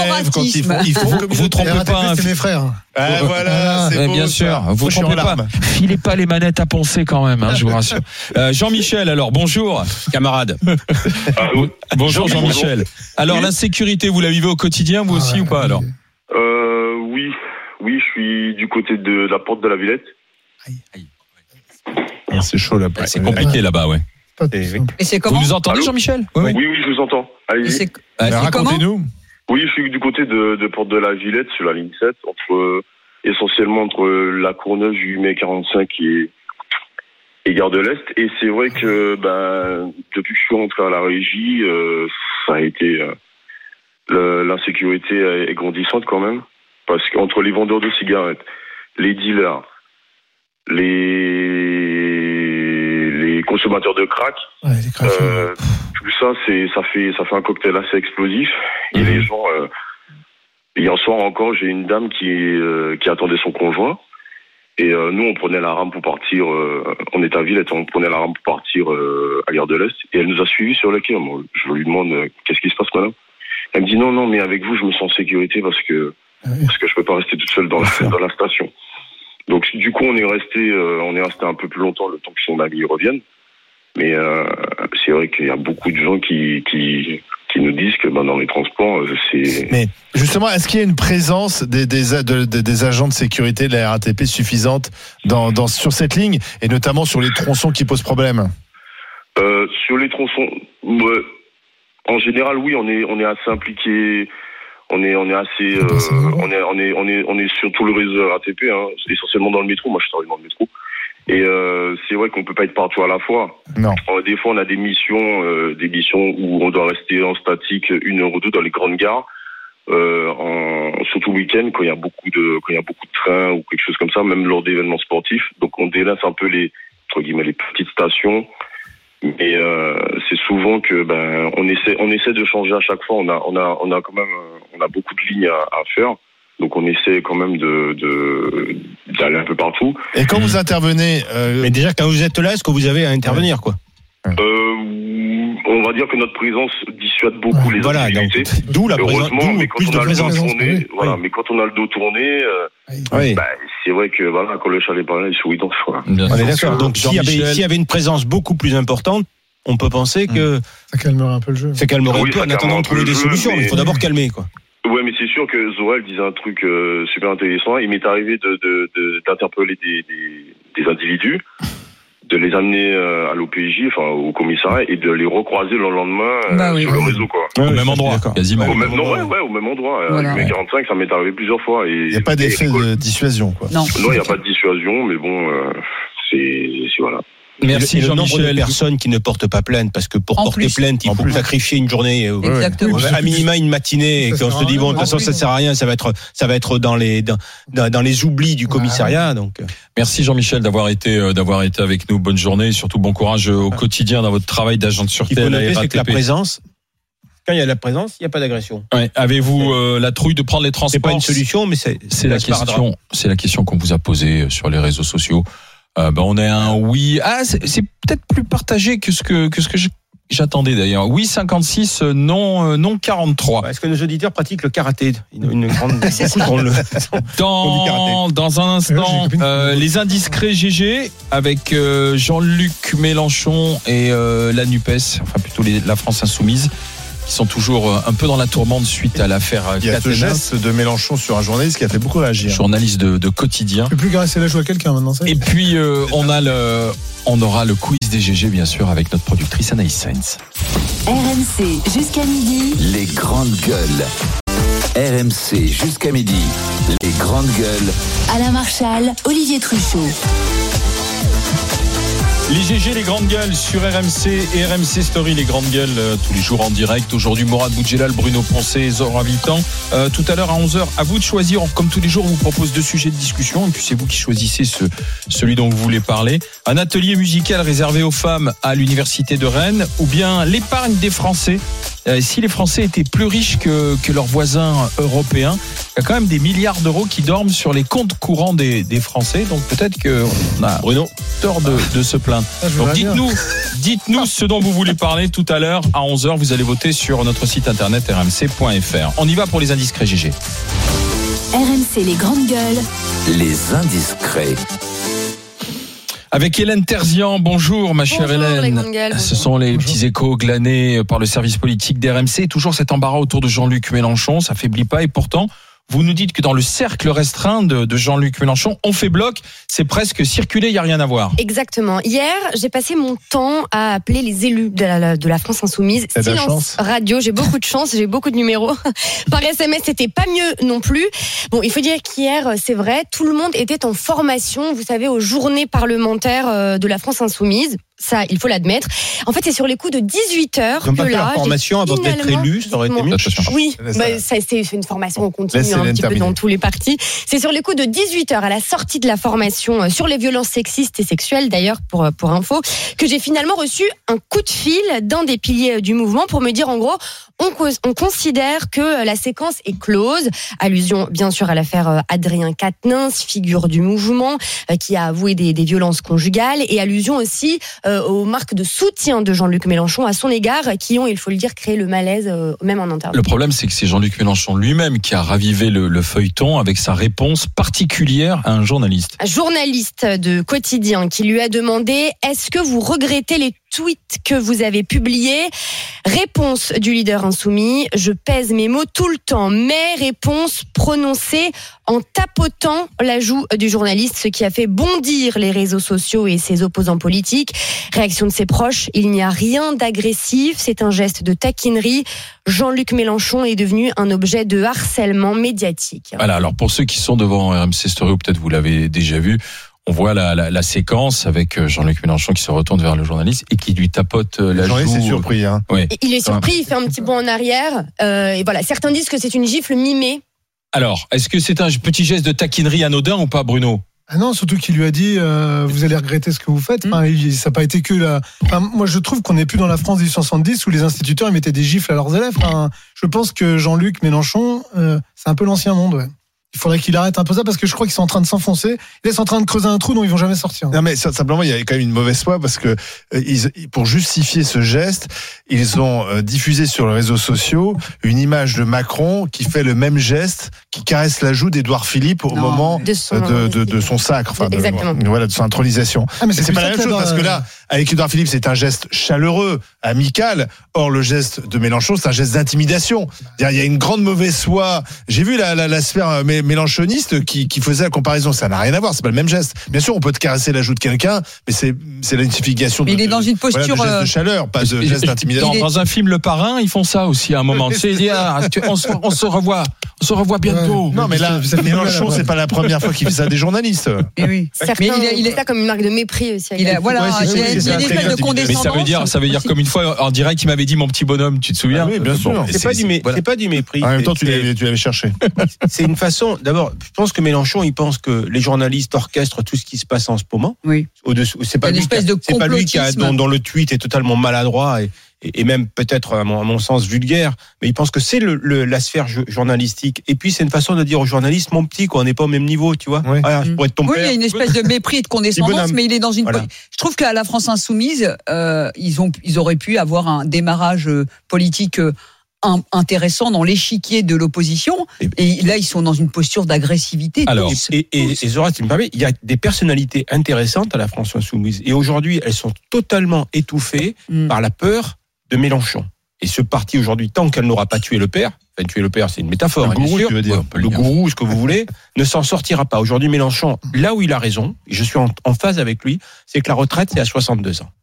vous trompez pas. C'est mes frères. Voilà, c'est beau. Bien sûr. Vous trompez pas. Filez pas les manettes à poncer quand même, je vous rassure. Jean-Michel, alors bonjour, camarade. Bonjour Jean-Michel. Alors l'insécurité, vous la vivez au quotidien, vous aussi ou pas alors? Oui, je suis du côté de la porte de la Villette. C'est chaud là-bas. C'est compliqué là-bas, ouais. Et c'est comment? Vous nous entendez, Jean-Michel? Oui, je vous entends. Allez-y. Racontez-nous. Oui, je suis du côté de porte de la Villette sur la ligne 7, essentiellement entre la Courneuve, 8 mai 45 et Gare de l'Est. Et c'est vrai que depuis que je suis rentré à la régie, ça a été l'insécurité est grandissante quand même, parce qu'entre les vendeurs de cigarettes, les dealers, les consommateurs de crack, tout ça, ça fait un cocktail assez explosif. Et les gens, hier soir encore, j'ai une dame qui attendait son conjoint. Et nous, on prenait la rame pour partir. On est à Villette, on prenait la rame pour partir à Gare de l'Est. Et elle nous a suivis sur le quai. Moi, je lui demande qu'est-ce qui se passe, madame. Elle me dit non, mais avec vous, je me sens en sécurité parce que je peux pas rester toute seule dans la station. Donc, du coup, on est resté un peu plus longtemps, le temps que son ami revienne. Mais c'est vrai qu'il y a beaucoup de gens qui nous disent que dans les transports, c'est... Mais justement, est-ce qu'il y a une présence des agents de sécurité de la RATP suffisante sur cette ligne, et notamment sur les tronçons qui posent problème? Sur les tronçons, en général, oui, on est assez impliqué. On est sur tout le réseau RATP, essentiellement dans le métro. Moi, je travaille dans le métro. Et c'est vrai qu'on peut pas être partout à la fois. Non. Des fois, on a des missions où on doit rester en statique 1 heure ou 2 dans les grandes gares, surtout le week-end quand il y a beaucoup de trains ou quelque chose comme ça, même lors d'événements sportifs. Donc, on délaisse un peu les petites stations. Mais c'est souvent que on essaie de changer à chaque fois. On a quand même beaucoup de lignes à faire. Donc on essaie quand même d'aller un peu partout. Et quand vous intervenez, mais déjà quand vous êtes là, est-ce que vous avez à intervenir quoi? On va dire que notre présence dissuade beaucoup les activités. D'où la présence. Mais quand on a le dos tourné, mais quand on a le dos tourné, c'est vrai que quand le chat est pas là, il sourit dans le choix. On est d'accord. Donc s'il y avait une présence beaucoup plus importante, on peut penser que ça calmerait un peu le jeu. Ça calmerait un peu en attendant de trouver des solutions. Mais il faut d'abord calmer quoi. Ouais, mais c'est sûr que Zorel disait un truc super intéressant. Il m'est arrivé d'interpeller des individus, de les amener à l'OPJ, enfin au commissariat, et de les recroiser le lendemain sur le réseau, quoi. Au même endroit, quasiment. Au même endroit. Voilà. À 45, ça m'est arrivé plusieurs fois. Il n'y a pas d'effet de dissuasion, quoi. Non, il n'y a pas de dissuasion, mais bon, voilà. Merci le nombre Jean-Michel. de personnes qui ne portent pas plainte, parce que pour porter plainte, il faut sacrifier une journée, à minima une matinée, et qu'on se dit bon, de toute façon ça sert à rien, ça va être dans les oublis du commissariat. Donc merci Jean-Michel d'avoir été avec nous. Bonne journée et surtout bon courage au quotidien dans votre travail d'agent de sûreté. Il faut noter, c'est que la présence. Quand il y a la présence, il n'y a pas d'agression. Ouais. Avez-vous la trouille de prendre les transports ? C'est pas une solution, mais c'est la question. C'est la question qu'on vous a posée sur les réseaux sociaux. On est un oui. C'est peut-être plus partagé que ce que j'attendais d'ailleurs. Oui 56, non 43. Est-ce que nos auditeurs pratiquent le karaté ? Une grande. Dans un instant, les indiscrets GG avec Jean-Luc Mélenchon et la NUPES, enfin plutôt la France Insoumise, qui sont toujours un peu dans la tourmente suite à l'affaire Caténas. Il y a ce geste de Mélenchon sur un journaliste qui a fait beaucoup réagir. Journaliste de quotidien. Je peux plus caresser la joue à quelqu'un maintenant. Ça. Et puis on aura le quiz des GG bien sûr avec notre productrice Anaïs Sainz. RMC jusqu'à midi. Les grandes gueules. RMC jusqu'à midi. Les grandes gueules. Alain Marchal, Olivier Truchot. Les GG, les grandes gueules sur RMC et RMC Story, les grandes gueules tous les jours en direct. Aujourd'hui, Mourad Boudjelal, Bruno Poncet, Zora Bitan. Tout à l'heure à 11h, à vous de choisir. Comme tous les jours, on vous propose 2 sujets de discussion et puis c'est vous qui choisissez celui dont vous voulez parler. Un atelier musical réservé aux femmes à l'université de Rennes ou bien l'épargne des Français. Si les Français étaient plus riches que leurs voisins européens, il y a quand même des milliards d'euros qui dorment sur les comptes courants des Français. Donc peut-être qu'on a Bruno tort de se plaindre. Donc dites-nous ce dont vous voulez parler tout à l'heure à 11h. Vous allez voter sur notre site internet rmc.fr. On y va pour les indiscrets GG. RMC les grandes gueules. Les indiscrets. Avec Hélène Terzian, bonjour ma chère Hélène. Ce sont les petits échos glanés par le service politique d'RMC. Toujours cet embarras autour de Jean-Luc Mélenchon, ça faiblit pas et pourtant vous nous dites que dans le cercle restreint de Jean-Luc Mélenchon, on fait bloc, c'est presque circuler, il n'y a rien à voir. Exactement. Hier, j'ai passé mon temps à appeler les élus de la France Insoumise. Silence radio, j'ai beaucoup de chance, j'ai beaucoup de numéros. Par SMS, c'était pas mieux non plus. Bon, il faut dire qu'hier, c'est vrai, tout le monde était en formation, vous savez, aux journées parlementaires de la France Insoumise. Ça, il faut l'admettre. En fait, c'est sur les coups de 18h que là, formation avant d'être élu, ça aurait été mieux. Oui, ça c'est une formation continue un petit peu dans tous les partis. C'est sur les coups de 18h à la sortie de la formation sur les violences sexistes et sexuelles, d'ailleurs pour info, que j'ai finalement reçu un coup de fil d'un des piliers du mouvement pour me dire en gros, on considère que la séquence est close. Allusion bien sûr à l'affaire Adrien Quatennens, figure du mouvement, qui a avoué des violences conjugales, et allusion aussi aux marques de soutien de Jean-Luc Mélenchon à son égard, qui ont, il faut le dire, créé le malaise même en interne. Le problème, c'est que c'est Jean-Luc Mélenchon lui-même qui a ravivé le feuilleton avec sa réponse particulière à un journaliste. Un journaliste de quotidien qui lui a demandé « Est-ce que vous regrettez les tweets que vous avez publiés ?» Réponse du leader insoumis: « Je pèse mes mots tout le temps, mais réponse prononcée en tapotant la joue du journaliste, ce qui a fait bondir les réseaux sociaux et ses opposants politiques. Réaction de ses proches: il n'y a rien d'agressif, c'est un geste de taquinerie. Jean-Luc Mélenchon est devenu un objet de harcèlement médiatique. » Voilà, alors pour ceux qui sont devant RMC Story, ou peut-être vous l'avez déjà vu, on voit la séquence avec Jean-Luc Mélenchon qui se retourne vers le journaliste et qui lui tapote la joue. Le journaliste est surpris. Hein. Oui. Il est surpris, il fait un petit bond en arrière. Et voilà, certains disent que c'est une gifle mimée. Alors, est-ce que c'est un petit geste de taquinerie anodin ou pas, Bruno ? Ah non, surtout qu'il lui a dit vous allez regretter ce que vous faites. Enfin, ça n'a pas été que la. Enfin, moi, je trouve qu'on n'est plus dans la France 1870 où les instituteurs ils mettaient des gifles à leurs élèves. Enfin, je pense que Jean-Luc Mélenchon, c'est un peu l'ancien monde. Ouais. Il faudrait qu'il arrête un peu ça parce que je crois qu'ils sont en train de s'enfoncer. Ils sont en train de creuser un trou dont ils vont jamais sortir. Non mais simplement il y a quand même une mauvaise foi parce que pour justifier ce geste, ils ont diffusé sur les réseaux sociaux une image de Macron qui fait le même geste, qui caresse la joue d'Édouard Philippe au moment de son sacre, enfin de son intronisation. Ah, mais c'est pas la même chose parce que là, avec Édouard Philippe, c'est un geste chaleureux, amical. Or le geste de Mélenchon, c'est un geste d'intimidation. Il y a une grande mauvaise foi. J'ai vu la sphère mélenchoniste qui faisait la comparaison. Ça n'a rien à voir, c'est pas le même geste. Bien sûr, on peut te caresser la joue de quelqu'un, mais c'est l'identification il est dans une posture de geste de chaleur, pas de geste d'intimidation. Dans un film Le Parrain, ils font ça aussi à un moment. On se revoit On se revoit bientôt. Non, mais là, Mélenchon, c'est pas la première fois qu'il fait ça à des journalistes. Et oui. Certains il est ça comme une marque de mépris aussi. Il y a des espèces de condescendance. Mais ça veut dire comme une fois en direct, il m'avait dit mon petit bonhomme, tu te souviens? Oui, bien sûr. C'est pas du mépris. En même temps, tu l'avais cherché. C'est une façon. D'abord, je pense que Mélenchon, il pense que les journalistes orchestrent tout ce qui se passe en ce moment. Oui. C'est pas lui qui a dont le tweet est totalement maladroit et même peut-être à mon sens vulgaire, mais il pense que c'est la sphère journalistique. Et puis c'est une façon de dire aux journalistes, mon petit, quoi, on n'est pas au même niveau, tu vois. Oui. Je pourrais être ton père. Il y a une espèce de mépris et de condescendance, mais il est dans une. Voilà. Je trouve qu'à la France insoumise, ils auraient pu avoir un démarrage politique intéressant dans l'échiquier de l'opposition, et là ils sont dans une posture d'agressivité. Alors, et Zora, si tu me permets, il y a des personnalités intéressantes à la France insoumise, et aujourd'hui elles sont totalement étouffées par la peur de Mélenchon. Et ce parti aujourd'hui, tant qu'elle n'aura pas tué le père, enfin tuer le père c'est une métaphore, le gourou, bien sûr, tu veux dire. Le gourou, ce que vous voulez, ne s'en sortira pas. Aujourd'hui Mélenchon, là où il a raison, et je suis en phase avec lui, c'est que la retraite c'est à 62 ans.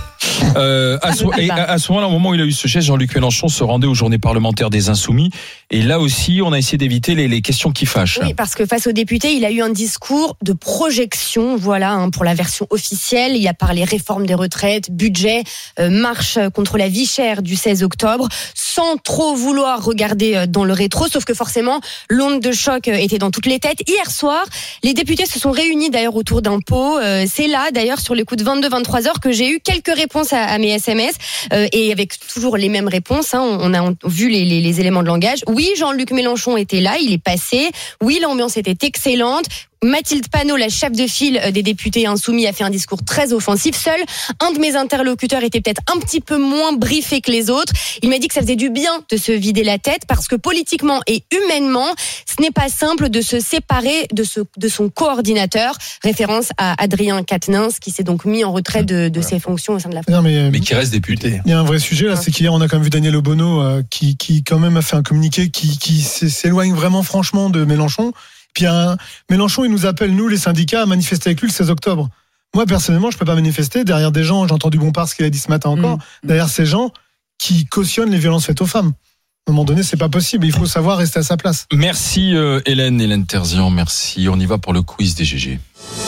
À ce moment-là, au moment où il a eu ce geste, Jean-Luc Mélenchon se rendait aux journées parlementaires des Insoumis. Et là aussi, on a essayé d'éviter les questions qui fâchent. Oui, parce que face aux députés, il a eu un discours de projection, pour la version officielle. Il a parlé réforme des retraites, budget, marche contre la vie chère du 16 octobre, sans trop vouloir regarder dans le rétro, sauf que forcément, l'onde de choc était dans toutes les têtes. Hier soir, les députés se sont réunis d'ailleurs autour d'un pot. C'est là, d'ailleurs, sur les coups de 22-23 heures, que j'ai eu quelques réponses à mes SMS, et avec toujours les mêmes réponses. On a vu les éléments de langage. Oui, Jean-Luc Mélenchon était là, il est passé. Oui, l'ambiance était excellente. Mathilde Panot, la chef de file des députés insoumis, a fait un discours très offensif. Seul un de mes interlocuteurs était peut-être un petit peu moins briefé que les autres. Il m'a dit que ça faisait du bien de se vider la tête parce que politiquement et humainement, ce n'est pas simple de se séparer de son coordinateur. Référence à Adrien Quatennens, qui s'est donc mis en retrait de ses fonctions au sein de la France. Mais qui reste député. Il y a un vrai sujet là, c'est qu'hier on a quand même vu Daniel Obono qui quand même a fait un communiqué qui s'éloigne vraiment franchement de Mélenchon. Puis Mélenchon, il nous appelle, nous, les syndicats, à manifester avec lui le 16 octobre. Moi, personnellement, je peux pas manifester derrière des gens, j'ai entendu Bompard ce qu'il a dit ce matin encore, derrière ces gens qui cautionnent les violences faites aux femmes. À un moment donné, c'est pas possible, il faut savoir rester à sa place. Merci Hélène Terzian, merci. On y va pour le quiz des GG.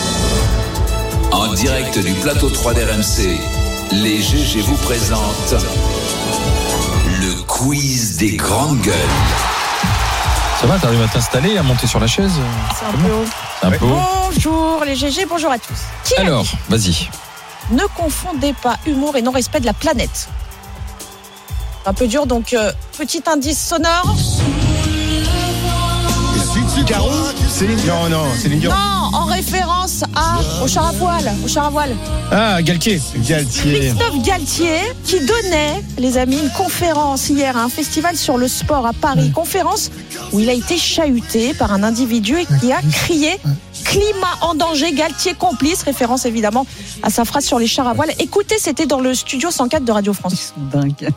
En direct du plateau 3 d'RMC, les GG vous présentent le quiz des grandes gueules. Ça va, t'arrives à t'installer, à monter sur la chaise? C'est un peu haut. Un peu haut. Bonjour les GG, bonjour à tous. Alors, vas-y. Ne confondez pas humour et non-respect de la planète. C'est un peu dur, donc petit indice sonore. Garou, Céline Dion. Non, Céline Dion. Non, en référence au char à voile. Ah, Galtier. Christophe Galtier, qui donnait, les amis, une conférence hier à un festival sur le sport à Paris. Conférence où il a été chahuté par un individu et qui a crié « Climat en danger, Galtier complice », référence évidemment à sa phrase sur les chars à voile. Écoutez, c'était dans le studio 104 de Radio France. Ils sont dingues.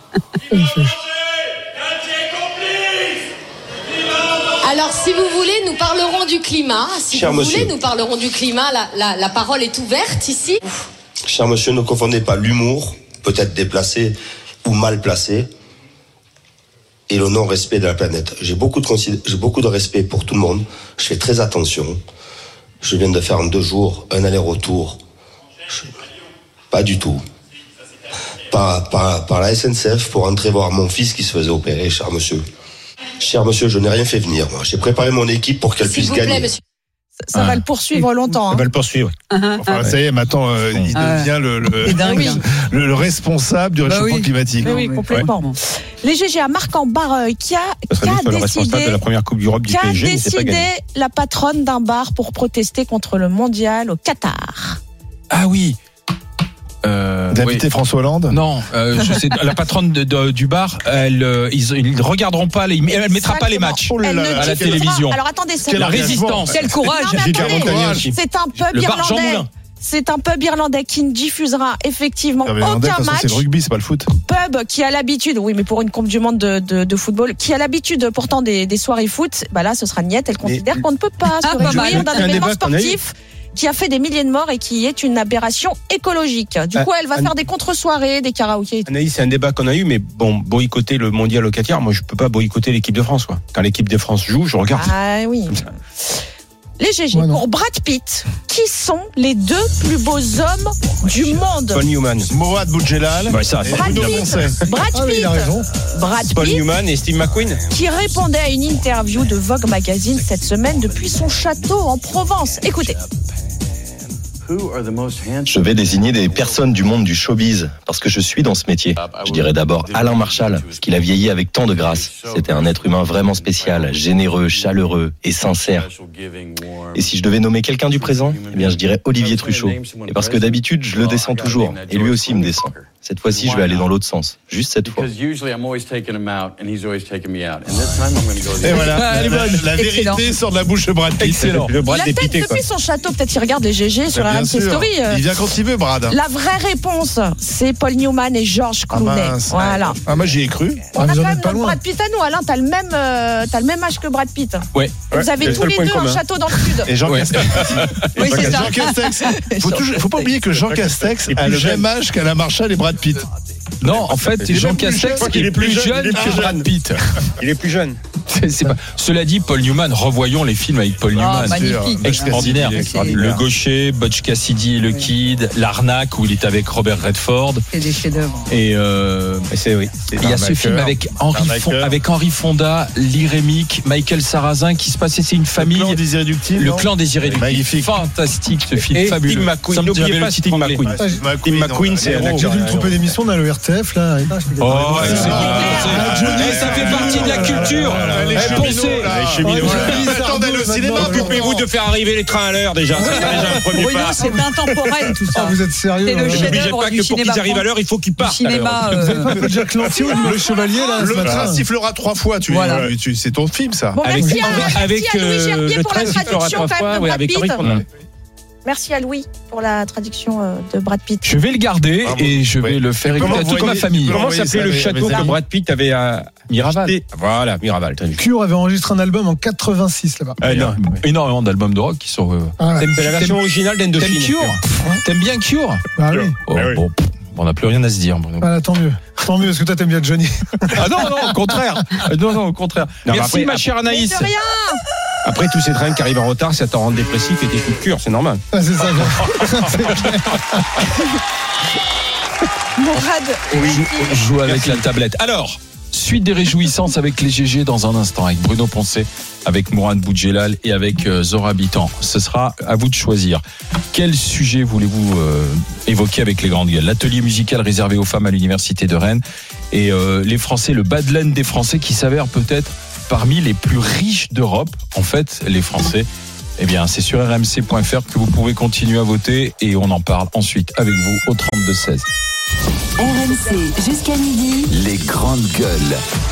Alors, si vous voulez, nous parlerons du climat. Nous parlerons du climat. La parole est ouverte ici. Cher monsieur, ne confondez pas l'humour, peut-être déplacé ou mal placé, et le non-respect de la planète. J'ai beaucoup de respect pour tout le monde. Je fais très attention. Je viens de faire en 2 jours un aller-retour. Pas du tout. Par la SNCF pour entrer voir mon fils qui se faisait opérer, cher monsieur. Cher monsieur, je n'ai rien fait venir. Moi. J'ai préparé mon équipe pour qu'elle puisse gagner. Monsieur. Ça va le poursuivre longtemps. Ça va le poursuivre. Enfin, ça y est, maintenant, il devient le responsable du réchauffement climatique. Oui, complètement. Ouais. Les GG à Marc en Barreuil qui a décidé de la première Coupe d'Europe du PSG, décidé la patronne d'un bar pour protester contre le mondial au Qatar. Ah oui. D'inviter François Hollande? Non, je sais, la patronne du bar, ils ne regarderont pas, elle mettra pas les matchs à la télévision. Alors attendez, la résistance. Quel courage. C'est un pub irlandais. C'est un pub irlandais qui ne diffusera effectivement aucun match. C'est le rugby, c'est pas le foot. Pub qui a l'habitude, oui, mais pour une Coupe du Monde de football, qui a l'habitude pourtant des soirées foot, bah là, ce sera niette. Elle considère qu'on ne peut pas se réjouir d'un événement sportif qui a fait des milliers de morts et qui est une aberration écologique. Du coup, elle va faire des contre-soirées, des karaokés. Anaïs, c'est un débat qu'on a eu, mais bon, boycotter le mondial au Qatar, moi je peux pas boycotter l'équipe de France, quoi. Quand l'équipe de France joue, je regarde. Ah oui. Les GG pour Brad Pitt. Qui sont les 2 plus beaux hommes du monde? Paul Newman. Mourad Boudjelal. Ouais, ça, Brad Pitt. Paul Newman et Steve McQueen. Qui répondait à une interview de Vogue Magazine cette semaine depuis son château en Provence. Écoutez. Je vais désigner des personnes du monde du showbiz parce que je suis dans ce métier. Je dirais d'abord Alain Marshall, qu'il a vieilli avec tant de grâce. C'était un être humain vraiment spécial, généreux, chaleureux et sincère. Et si je devais nommer quelqu'un du présent, eh bien je dirais Olivier Truchot. Et parce que d'habitude, je le descends toujours, et lui aussi me descend. Cette fois-ci, je vais aller dans l'autre sens. Juste cette fois. Et voilà, la vérité sort de la bouche de Brad Pitt. Excellent. Il a peut-être depuis son château, peut-être il regarde les GG sur RMC Story. Il vient quand il veut, Brad. La vraie réponse, c'est Paul Newman et George Clooney. Voilà. Ah, moi j'y ai cru. On a quand même notre Brad Pitt à nous, Alain. T'as le même âge que Brad Pitt. Ouais. Vous avez tous les deux un château dans le sud. Et Jean Castex. Oui, c'est ça. Jean Castex. Faut pas oublier que Jean Castex a le même âge qu'Alain Marshall et Brad Pitt. Non, en fait, Jean Castex est plus jeune que Brad Pitt. Il est plus jeune. C'est pas... Cela dit, Paul Newman, revoyons les films avec Paul Newman. Magnifique. Extraordinaire. Le Gaucher, Butch Cassidy et le Kid, L'Arnaque où il est avec Robert Redford. C'est des chefs-d'œuvre. Et il y a ce film avec Henry Fonda, Lee Remick, Michael Sarrazin qui se passait, c'est une famille. Le Clan des Irréductibles. Le Clan des Irréductibles. Magnifique. Fantastique ce film, et fabuleux. Steve McQueen, n'oubliez pas Steve McQueen. Steve McQueen, c'est un acteur. J'ai dû me tromper d'émission dans le RTF là. Oh, ça fait partie de la culture. Attendez le cinéma. Occupez-vous de faire arriver les trains à l'heure déjà. C'est déjà un premier Bruno, pas. c'est intemporel tout ça. Vous êtes sérieux? C'est le N'oubliez chef-d'œuvre pas du que pour qu'ils cinéma. arrivent à l'heure, il faut qu'ils partent. Cinéma. Vous avez pas fait Jack Lantier ou le Chevalier là? Le train sifflera 3 fois. C'est ton film, ça. Bon, merci à avec Louis Gerbier le pour la train sifflera traduction 3 quand même fois, de Brad avec Henry Pitt. Fonda. Merci à Louis pour la traduction de Brad Pitt. Je vais le garder et je vais le faire écouter à toute ma famille. Comment s'appelait le château que Brad Pitt avait à Miraval. Voilà, Miraval. Cure avait enregistré un album en 86 là-bas. Énormément d'albums de rock qui sont. C'est la version originale d'Indochine. T'aimes Cure? T'aimes bien Cure? Ah oui. Bon, on n'a plus rien à se dire. Voilà, tant mieux. Tant mieux, parce que toi t'aimes bien Johnny. Ah non, au contraire. Non, au contraire. Merci ma chère Anaïs. De rien. Après, tous ces trains qui arrivent en retard, ça t'en rend dépressif et t'es coup de cure, c'est normal. Ah, c'est ça. Mourad. Je joue avec la tablette. Alors, suite des réjouissances avec les GG dans un instant, avec Bruno Poncet, avec Mourad Boudjelal et avec Zora Habitant. Ce sera à vous de choisir. Quel sujet voulez-vous évoquer avec les grandes gueules? L'atelier musical réservé aux femmes à l'université de Rennes et les Français, le bas de laine des Français qui s'avère peut-être parmi les plus riches d'Europe. En fait, les Français, eh bien, c'est sur rmc.fr que vous pouvez continuer à voter et on en parle ensuite avec vous au 32-16. RMC jusqu'à midi. Les grandes gueules.